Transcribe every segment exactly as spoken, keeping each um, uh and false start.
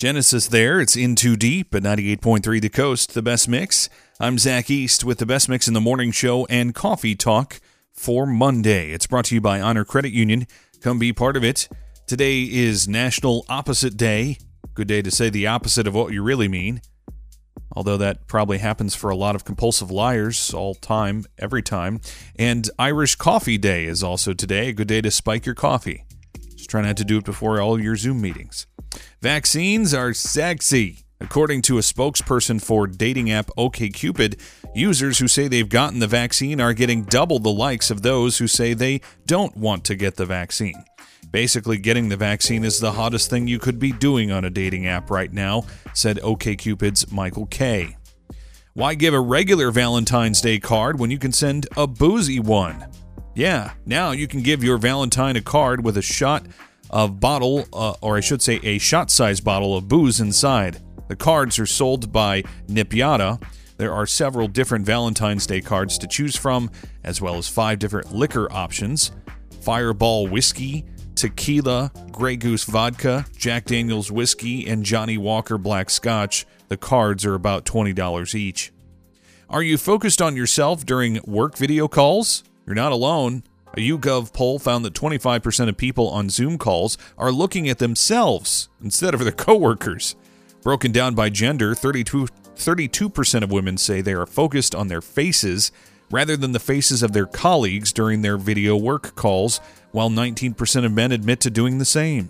Genesis there. It's In Too Deep at ninety-eight point three The Coast, the best mix. I'm Zach East with the best mix in the morning show and coffee talk for Monday. It's brought to you by Honor Credit Union. Come be part of it. Today is National Opposite Day. Good day to say the opposite of what you really mean. Although that probably happens for a lot of compulsive liars all time, every time. And Irish Coffee Day is also today. A good day to spike your coffee. Just try not to do it before all your Zoom meetings. Vaccines are sexy. According to a spokesperson for dating app OkCupid, users who say they've gotten the vaccine are getting double the likes of those who say they don't want to get the vaccine. Basically, getting the vaccine is the hottest thing you could be doing on a dating app right now, said OkCupid's Michael Kay. Why give a regular Valentine's Day card when you can send a boozy one? Yeah, now you can give your Valentine a card with a shot of bottle, uh, or I should say a shot-sized bottle of booze inside. The cards are sold by Nipiata. There are several different Valentine's Day cards to choose from, as well as five different liquor options: Fireball Whiskey, Tequila, Grey Goose Vodka, Jack Daniel's Whiskey, and Johnny Walker Black Scotch. The cards are about twenty dollars each. Are you focused on yourself during work video calls? You're not alone. A YouGov poll found that twenty-five percent of people on Zoom calls are looking at themselves instead of their coworkers. Broken down by gender, thirty-two, thirty-two percent of women say they are focused on their faces rather than the faces of their colleagues during their video work calls, while nineteen percent of men admit to doing the same.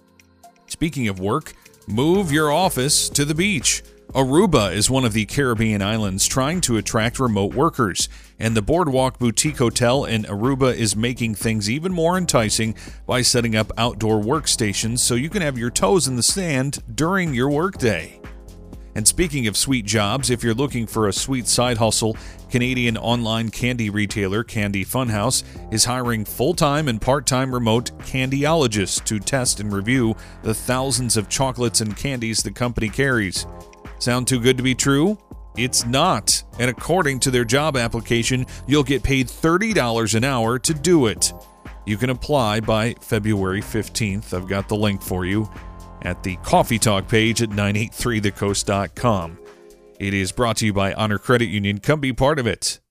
Speaking of work, move your office to the beach. Aruba is one of the Caribbean islands trying to attract remote workers, and the Boardwalk Boutique Hotel in Aruba is making things even more enticing by setting up outdoor workstations so you can have your toes in the sand during your workday. And speaking of sweet jobs, if you're looking for a sweet side hustle, Canadian online candy retailer Candy Funhouse is hiring full-time and part-time remote candyologists to test and review the thousands of chocolates and candies the company carries. Sound too good to be true? It's not. And according to their job application, you'll get paid thirty dollars an hour to do it. You can apply by February fifteenth. I've got the link for you at the Coffee Talk page at nine eight three the coast dot com. It is brought to you by Honor Credit Union. Come be part of it.